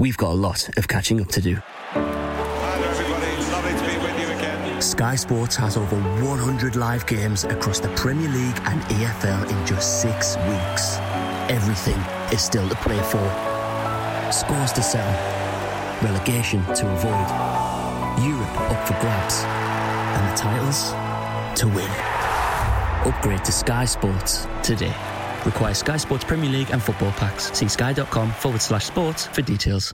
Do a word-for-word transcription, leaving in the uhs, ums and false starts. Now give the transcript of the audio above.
we've got a lot of catching up to do. Hello everybody, it's lovely to be with you again. Sky Sports has over one hundred live games across the Premier League and E F L in just six weeks. Everything is still to play for. Scores to settle, relegation to avoid, Europe up for grabs, and the titles to win. Upgrade to Sky Sports today. Requires Sky Sports Premier League and football packs. See sky.com forward slash sports for details.